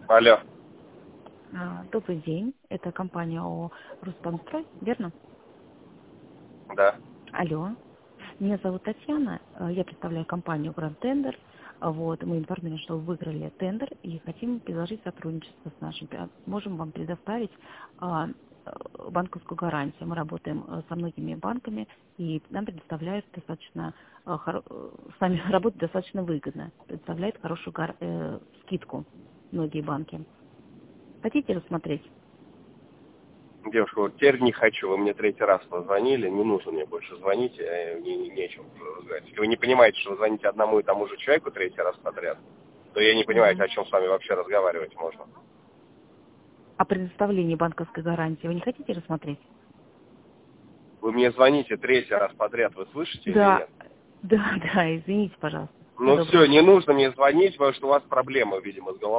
Алло. Добрый день. Это компания ООО «Руспанстрой», верно? Да. Алло. Меня зовут Татьяна. Я представляю компанию «Гранд Тендер». Вот, мы информированы, что вы выиграли тендер и хотим предложить сотрудничество с нашим. Можем вам предоставить банковскую гарантию. Мы работаем со многими банками, и нам предоставляют достаточно с нами работать достаточно выгодно. Предоставляет хорошую скидку многие банки. Хотите рассмотреть? Девушка, вот теперь не хочу. Вы мне третий раз позвонили. Не нужно мне больше звонить. Нечем разговаривать. Если вы не понимаете, что вы звоните одному и тому же человеку третий раз подряд, то я не понимаю, о чем с вами вообще разговаривать можно. О предоставлении банковской гарантии вы не хотите рассмотреть? Вы мне звоните третий раз подряд. Вы слышите или Да, нет? да, извините, пожалуйста. Ну все, не нужно мне звонить, потому что у вас проблемы, видимо, с головой.